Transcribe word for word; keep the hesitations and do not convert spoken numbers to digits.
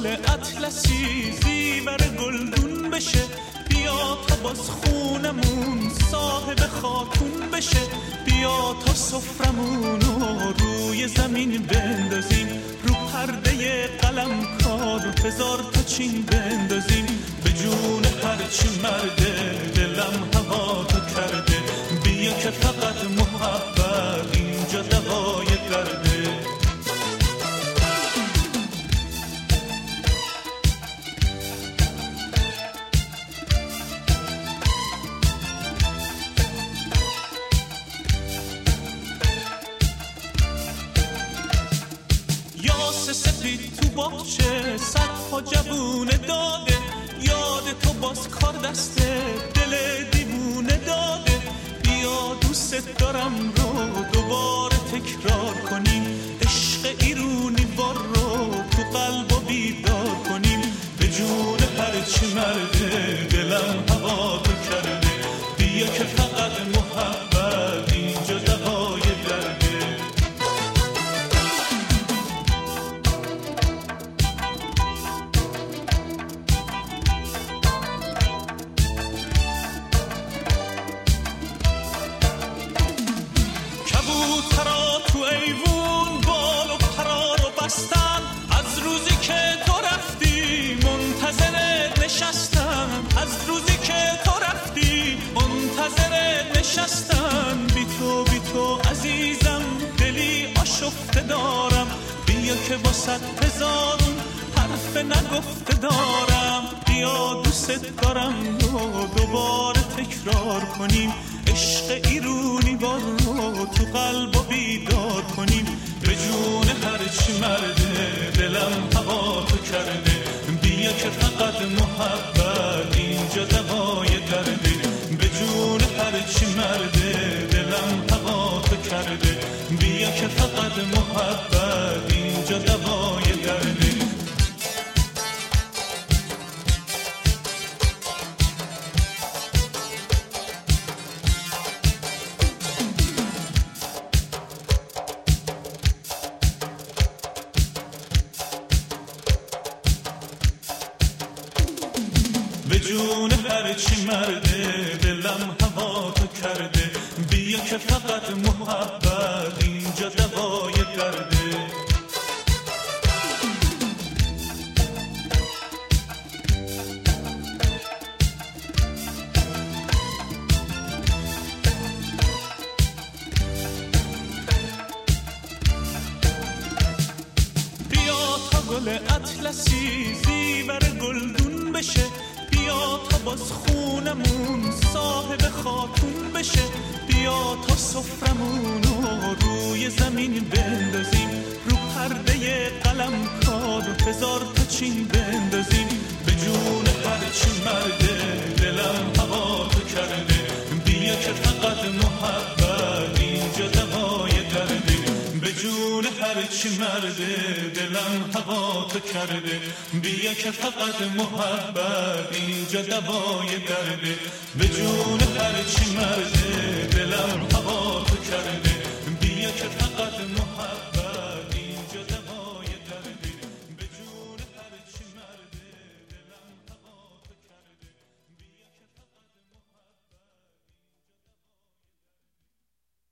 گل اطلسی زیور گلدون بشه، بیا تا باز خونمون صاحب خاتون بشه، بیا تا سفرمونو روی زمین بندازیم، رو پرده قلم کار هزار تا چین بندازیم، به جون هرچی مرده دلم هوا تو کرده، بیا که فقط محبت اینجا دوای درده. سپید تو باغچه صدها جوونه داده، یاد تو باز کار دسته دل دیوونه داده، بیا دوست دارم رو دوباره تکرار کنیم، عشق ایرونی بار رو تو قلب و بیدار کنیم، به جون هرچی مرده دلم هوا تو کرده، بیا که فقط محبت اینجا دوای درده. کبوترا تو ایوون بال و پرا رو بستن، از روزی که تو رفتی منتظر نشستن، از روزی که تو رفتی منتظر نشستن، بی تو بی تو عزیزم دلی آشفته دارم، بیا که واسه هزارون حرف نگفته دارم، بیا دوست دارم و دوباره تکرار کنیم، عشق ایرونی بار رو تو قلب و بیدار کنیم، به جون هرچی مرده دلم هوا تو کرده، بیا که فقط محبت اینجا دوای درده، به جون هرچی مرده دلم هوا تو کرده، بیا که فقط محبت اینجا دوای درده. به جون هرچی مرده دلم هوا تو کرده، بیا که فقط محبت اینجا دوای درده. بیا تا گل اطلسی زیور گلدون بشه، بیا تا باز خونمون صاحب خاتون بشه، بیا تا سفرمونو روی زمین بندازیم، رو پرده قلم کار هزار تا چین بندازیم، به جون هرچی مرده دلم هوا تو کرده، بیا که فقط محبت اینجا دوای درده، به جون هرچی مرده دلم هوا تو کرده، بیا که فقط محبت اینجا دوای درده، به جون هرچی مرده دلم هوا تو کرده، بیا که فقط محبت